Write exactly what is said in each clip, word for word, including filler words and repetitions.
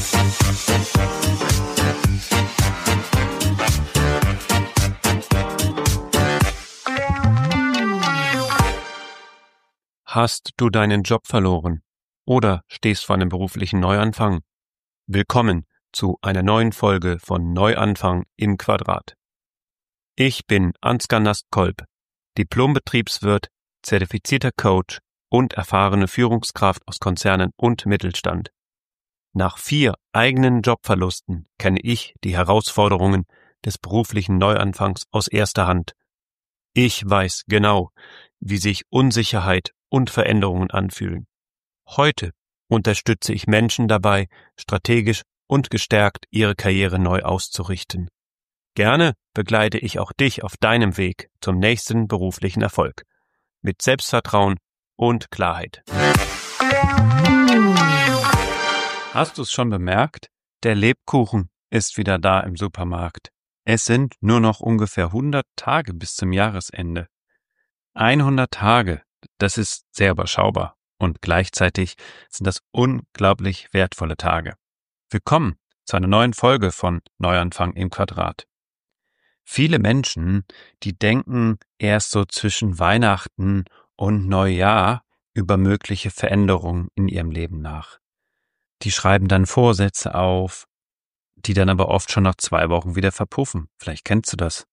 Hast du deinen Job verloren oder stehst vor einem beruflichen Neuanfang? Willkommen zu einer neuen Folge von Neuanfang im Quadrat. Ich bin Ansgar Nastkolb, Diplom-Betriebswirt, zertifizierter Coach und erfahrene Führungskraft aus Konzernen und Mittelstand. Nach vier eigenen Jobverlusten kenne ich die Herausforderungen des beruflichen Neuanfangs aus erster Hand. Ich weiß genau, wie sich Unsicherheit und Veränderungen anfühlen. Heute unterstütze ich Menschen dabei, strategisch und gestärkt ihre Karriere neu auszurichten. Gerne begleite ich auch dich auf deinem Weg zum nächsten beruflichen Erfolg. Mit Selbstvertrauen und Klarheit. Hast du es schon bemerkt? Der Lebkuchen ist wieder da im Supermarkt. Es sind nur noch ungefähr hundert Tage bis zum Jahresende. hundert Tage, das ist sehr überschaubar und gleichzeitig sind das unglaublich wertvolle Tage. Willkommen zu einer neuen Folge von Neuanfang im Quadrat. Viele Menschen, die denken erst so zwischen Weihnachten und Neujahr über mögliche Veränderungen in ihrem Leben nach. Die schreiben dann Vorsätze auf, die dann aber oft schon nach zwei Wochen wieder verpuffen. Vielleicht kennst du das.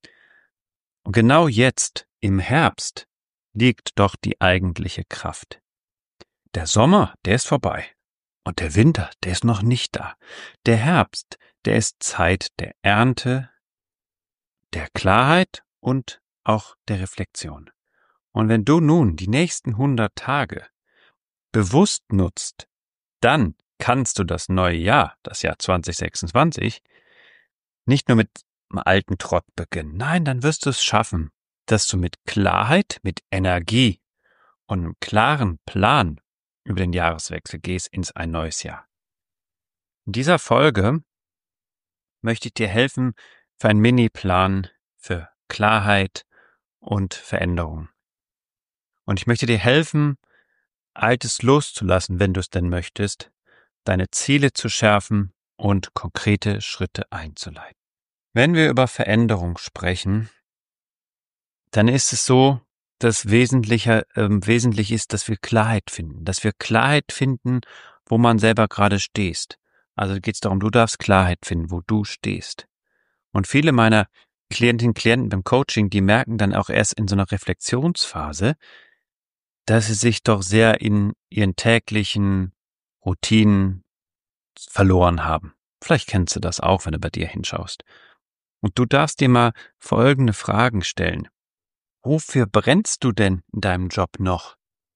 Und genau jetzt, im Herbst, liegt doch die eigentliche Kraft. Der Sommer, der ist vorbei. Und der Winter, der ist noch nicht da. Der Herbst, der ist Zeit der Ernte, der Klarheit und auch der Reflexion. Und wenn du nun die nächsten hundert Tage bewusst nutzt, dann kannst du das neue Jahr, das Jahr zwanzig sechsundzwanzig, nicht nur mit einem alten Trott beginnen. Nein, dann wirst du es schaffen, dass du mit Klarheit, mit Energie und einem klaren Plan über den Jahreswechsel gehst ins ein neues Jahr. In dieser Folge möchte ich dir helfen für einen Mini-Plan für Klarheit und Veränderung. Und ich möchte dir helfen, Altes loszulassen, wenn du es denn möchtest, deine Ziele zu schärfen und konkrete Schritte einzuleiten. Wenn wir über Veränderung sprechen, dann ist es so, dass wesentlicher, äh, wesentlich ist, dass wir Klarheit finden, dass wir Klarheit finden, wo man selber gerade stehst. Also geht es darum, du darfst Klarheit finden, wo du stehst. Und viele meiner Klientinnen und Klienten beim Coaching, die merken dann auch erst in so einer Reflexionsphase, dass sie sich doch sehr in ihren täglichen Routinen verloren haben. Vielleicht kennst du das auch, wenn du bei dir hinschaust. Und du darfst dir mal folgende Fragen stellen. Wofür brennst du denn in deinem Job noch?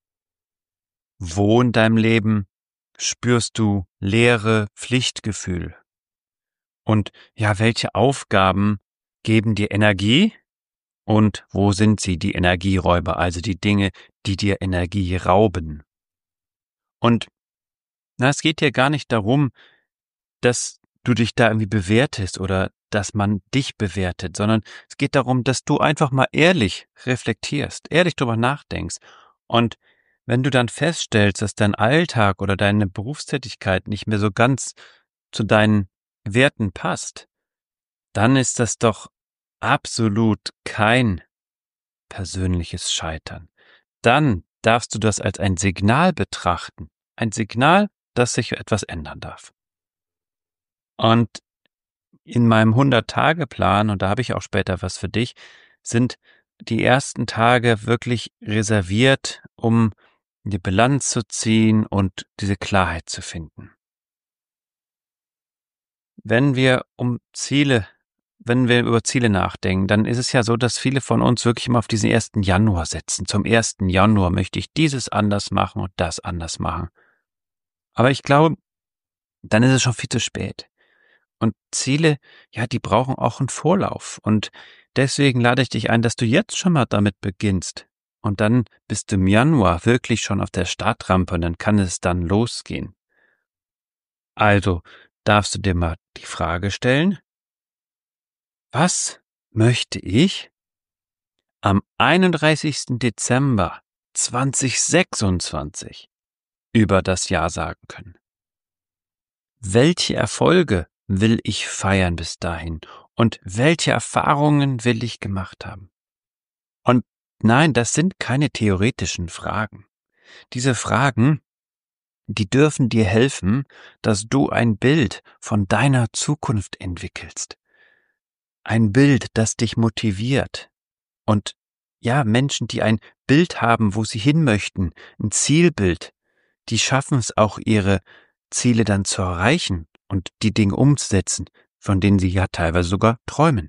Wo in deinem Leben spürst du Leere, Pflichtgefühl? Und ja, welche Aufgaben geben dir Energie? Und wo sind sie, die Energieräuber, also die Dinge, die dir Energie rauben? Und na, es geht hier gar nicht darum, dass du dich da irgendwie bewertest oder dass man dich bewertet, sondern es geht darum, dass du einfach mal ehrlich reflektierst, ehrlich drüber nachdenkst. Und wenn du dann feststellst, dass dein Alltag oder deine Berufstätigkeit nicht mehr so ganz zu deinen Werten passt, dann ist das doch absolut kein persönliches Scheitern. Dann darfst du das als ein Signal betrachten. Ein Signal, dass sich etwas ändern darf. Und in meinem hundert-Tage-Plan, und da habe ich auch später was für dich, sind die ersten Tage wirklich reserviert, um die Bilanz zu ziehen und diese Klarheit zu finden. Wenn wir um Ziele Wenn wir über Ziele nachdenken, dann ist es ja so, dass viele von uns wirklich immer auf diesen ersten Januar setzen. Zum ersten Januar möchte ich dieses anders machen und das anders machen. Aber ich glaube, dann ist es schon viel zu spät. Und Ziele, ja, die brauchen auch einen Vorlauf. Und deswegen lade ich dich ein, dass du jetzt schon mal damit beginnst. Und dann bist du im Januar wirklich schon auf der Startrampe und dann kann es dann losgehen. Also darfst du dir mal die Frage stellen, was möchte ich am einunddreißigsten Dezember zweitausendsechsundzwanzig über das Jahr sagen können? welche Erfolge will ich feiern bis dahin und welche Erfahrungen will ich gemacht haben? Und nein, das sind keine theoretischen Fragen. Diese Fragen, die dürfen dir helfen, dass du ein Bild von deiner Zukunft entwickelst. Ein Bild, das dich motiviert. Und ja, Menschen, die ein Bild haben, wo sie hin möchten, ein Zielbild, die schaffen es auch, ihre Ziele dann zu erreichen und die Dinge umzusetzen, von denen sie ja teilweise sogar träumen.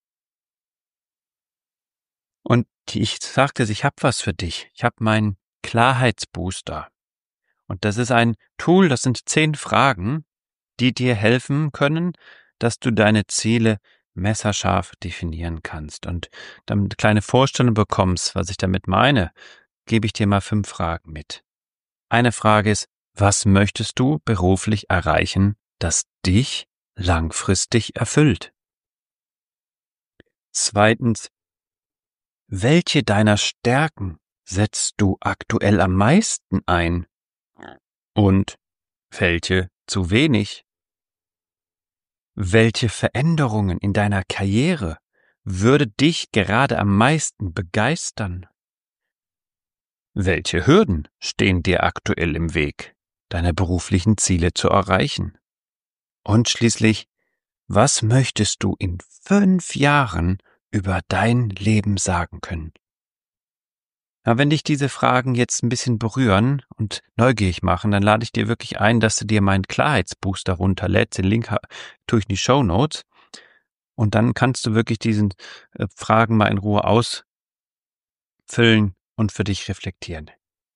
Und ich sagte, ich habe was für dich. Ich habe meinen Klarheitsbooster. Und das ist ein Tool, das sind zehn Fragen, die dir helfen können, dass du deine Ziele messerscharf definieren kannst. Und damit du eine kleine Vorstellung bekommst, was ich damit meine, gebe ich dir mal fünf Fragen mit. Eine Frage ist, was möchtest du beruflich erreichen, das dich langfristig erfüllt? Zweitens, welche deiner Stärken setzt du aktuell am meisten ein? Und welche zu wenig? Welche Veränderungen in deiner Karriere würde dich gerade am meisten begeistern? Welche Hürden stehen dir aktuell im Weg, deine beruflichen Ziele zu erreichen? Und schließlich, was möchtest du in fünf Jahren über dein Leben sagen können? Na, wenn dich diese Fragen jetzt ein bisschen berühren und neugierig machen, dann lade ich dir wirklich ein, dass du dir meinen Klarheitsbooster runterlädst. Den Link tue ich in die Shownotes. Und dann kannst du wirklich diesen äh, Fragen mal in Ruhe ausfüllen und für dich reflektieren.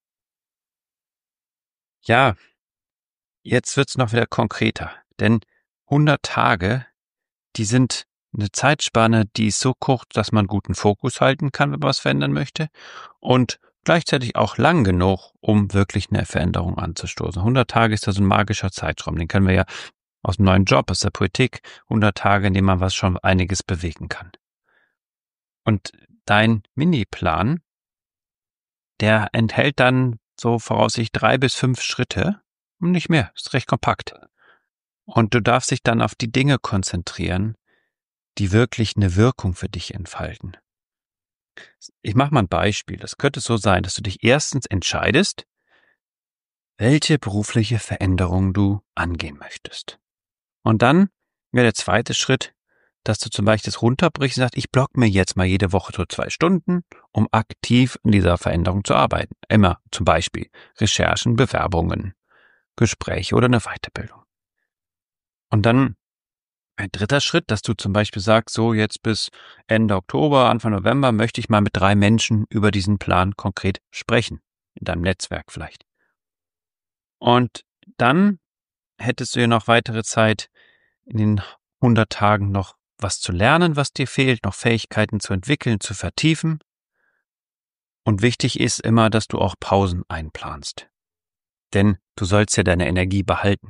Ja, jetzt wird's noch wieder konkreter, denn hundert Tage, die sind eine Zeitspanne, die ist so kurz, dass man guten Fokus halten kann, wenn man was verändern möchte, und gleichzeitig auch lang genug, um wirklich eine Veränderung anzustoßen. hundert Tage ist da so ein magischer Zeitraum, den kennen wir ja aus dem neuen Job, aus der Politik, hundert Tage, in denen man was schon einiges bewegen kann. Und dein Mini-Plan, der enthält dann so voraussichtlich drei bis fünf Schritte, und nicht mehr, ist recht kompakt. Und du darfst dich dann auf die Dinge konzentrieren, die wirklich eine Wirkung für dich entfalten. Ich mache mal ein Beispiel. Das könnte so sein, dass du dich erstens entscheidest, welche berufliche Veränderung du angehen möchtest. Und dann wäre der zweite Schritt, dass du zum Beispiel das runterbrichst und sagst, ich block mir jetzt mal jede Woche so zwei Stunden, um aktiv an dieser Veränderung zu arbeiten. Immer zum Beispiel Recherchen, Bewerbungen, Gespräche oder eine Weiterbildung. Und dann ein dritter Schritt, dass du zum Beispiel sagst, so jetzt bis Ende Oktober, Anfang November möchte ich mal mit drei Menschen über diesen Plan konkret sprechen. In deinem Netzwerk vielleicht. Und dann hättest du ja noch weitere Zeit, in den hundert Tagen noch was zu lernen, was dir fehlt, noch Fähigkeiten zu entwickeln, zu vertiefen. Und wichtig ist immer, dass du auch Pausen einplanst. Denn du sollst ja deine Energie behalten.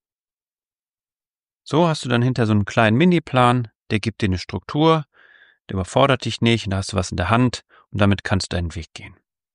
So hast du dann hinter so einen kleinen Mini-Plan, der gibt dir eine Struktur, der überfordert dich nicht, und da hast du was in der Hand und damit kannst du deinen Weg gehen.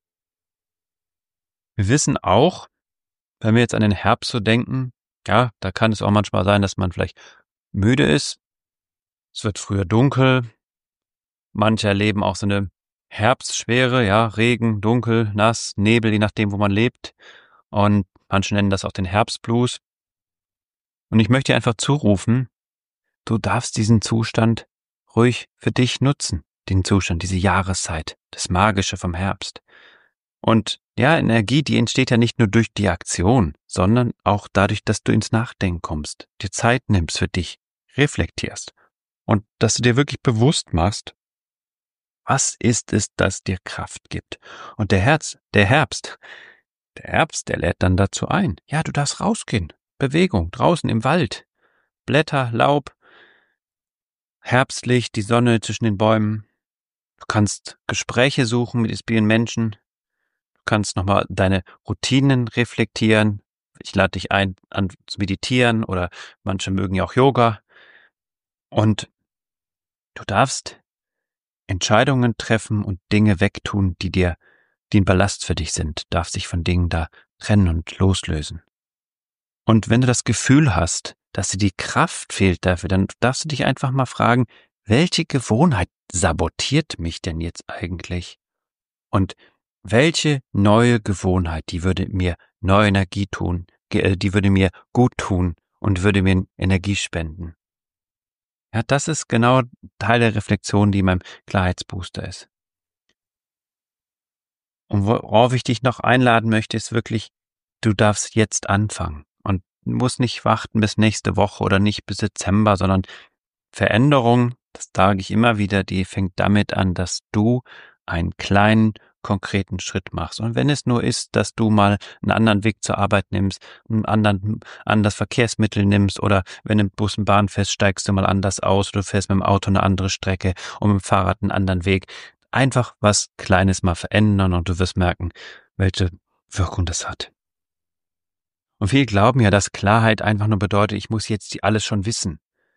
Wir wissen auch, wenn wir jetzt an den Herbst so denken, ja, da kann es auch manchmal sein, dass man vielleicht müde ist. Es wird früher dunkel. Manche erleben auch so eine Herbstschwere, ja, Regen, dunkel, nass, Nebel, je nachdem, wo man lebt. Und manche nennen das auch den Herbstblues. Und ich möchte dir einfach zurufen, du darfst diesen Zustand ruhig für dich nutzen. Den Zustand, diese Jahreszeit, das Magische vom Herbst. Und ja, Energie, die entsteht ja nicht nur durch die Aktion, sondern auch dadurch, dass du ins Nachdenken kommst, dir Zeit nimmst für dich, reflektierst und dass du dir wirklich bewusst machst, was ist es, das dir Kraft gibt. Und der Herz, der Herbst, der Herbst, der lädt dann dazu ein. Ja, du darfst rausgehen, Bewegung, draußen im Wald, Blätter, Laub, Herbstlicht, die Sonne zwischen den Bäumen. Du kannst Gespräche suchen mit inspirierenden Menschen. Du kannst nochmal deine Routinen reflektieren. Ich lade dich ein, an zu meditieren, oder manche mögen ja auch Yoga. Und du darfst Entscheidungen treffen und Dinge wegtun, die dir, die ein Ballast für dich sind. Du darfst dich von Dingen da trennen und loslösen. Und wenn du das Gefühl hast, dass dir die Kraft fehlt dafür, dann darfst du dich einfach mal fragen, welche Gewohnheit sabotiert mich denn jetzt eigentlich? Und welche neue Gewohnheit, die würde mir neue Energie tun, die würde mir gut tun und würde mir Energie spenden? Ja, das ist genau Teil der Reflexion, die in meinem Klarheitsbooster ist. Und worauf ich dich noch einladen möchte, ist wirklich, du darfst jetzt anfangen und musst nicht warten bis nächste Woche oder nicht bis Dezember, sondern Veränderung, das sage ich immer wieder, die fängt damit an, dass du einen kleinen, konkreten Schritt machst. Und wenn es nur ist, dass du mal einen anderen Weg zur Arbeit nimmst, einen anderen, anderes Verkehrsmittel nimmst oder wenn du im Bus und Bahn fährst, steigst du mal anders aus, du fährst mit dem Auto eine andere Strecke und mit dem Fahrrad einen anderen Weg. Einfach was Kleines mal verändern und du wirst merken, welche Wirkung das hat. Und viele glauben ja, dass Klarheit einfach nur bedeutet, ich muss jetzt alles schon wissen.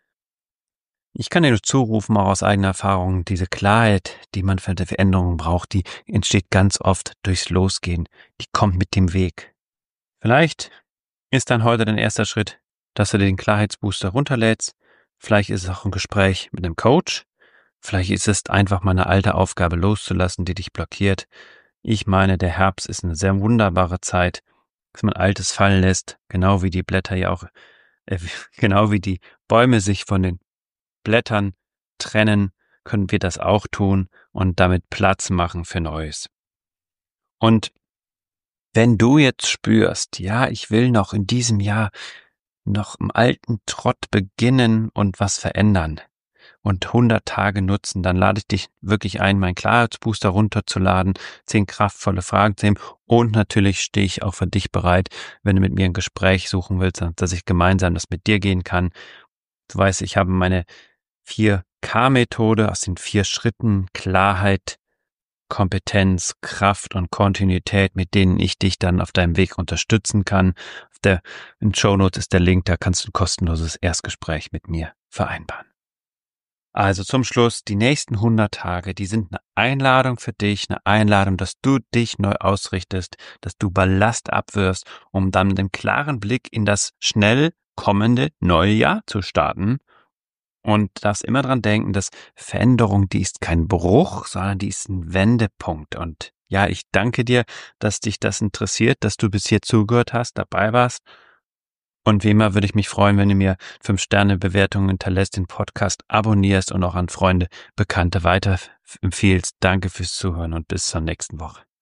Ich kann dir nur zurufen, auch aus eigener Erfahrung, diese Klarheit, die man für die Veränderung braucht, die entsteht ganz oft durchs Losgehen. Die kommt mit dem Weg. Vielleicht ist dann heute dein erster Schritt, dass du den Klarheitsbooster runterlädst. Vielleicht ist es auch ein Gespräch mit einem Coach. Vielleicht ist es einfach mal eine alte Aufgabe loszulassen, die dich blockiert. Ich meine, der Herbst ist eine sehr wunderbare Zeit, dass man Altes fallen lässt, genau wie die Blätter ja auch, äh, genau wie die Bäume sich von den Blättern trennen, können wir das auch tun und damit Platz machen für Neues. Und wenn du jetzt spürst, ja, ich will noch in diesem Jahr noch im alten Trott beginnen und was verändern und hundert Tage nutzen, dann lade ich dich wirklich ein, meinen Klarheitsbooster runterzuladen, zehn kraftvolle Fragen zu nehmen und natürlich stehe ich auch für dich bereit, wenn du mit mir ein Gespräch suchen willst, dass ich gemeinsam das mit dir gehen kann. Du weißt, ich habe meine vier K-Methode aus den vier Schritten Klarheit, Kompetenz, Kraft und Kontinuität, mit denen ich dich dann auf deinem Weg unterstützen kann. Auf der, in Shownotes ist der Link, da kannst du ein kostenloses Erstgespräch mit mir vereinbaren. Also zum Schluss, die nächsten hundert Tage, die sind eine Einladung für dich, eine Einladung, dass du dich neu ausrichtest, dass du Ballast abwirfst, um dann mit einem klaren Blick in das schnell kommende neue Jahr zu starten. Und darfst immer dran denken, dass Veränderung, die ist kein Bruch, sondern die ist ein Wendepunkt. Und ja, ich danke dir, dass dich das interessiert, dass du bis hier zugehört hast, dabei warst. Und wie immer würde ich mich freuen, wenn du mir fünf Sterne Bewertungen hinterlässt, den Podcast abonnierst und auch an Freunde, Bekannte weiterempfiehlst. Danke fürs Zuhören und bis zur nächsten Woche.